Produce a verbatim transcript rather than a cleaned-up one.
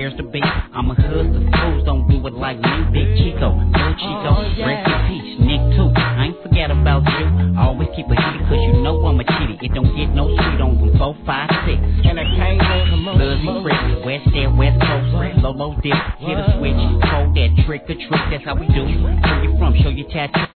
here's the beat. I'm a hustler, fools don't do it like me. Big Chico, Little Chico, rest in peace, Nick too. I ain't forget about you. Always keep a heater, cause you know I'm a cheater. It don't get no sweet on from four, five, six. And I can't go Love me Chris, West Air, West Coast, low, low dip, hit a switch, hold that trick or trick, that's how we do. Where you from, show your tattoo.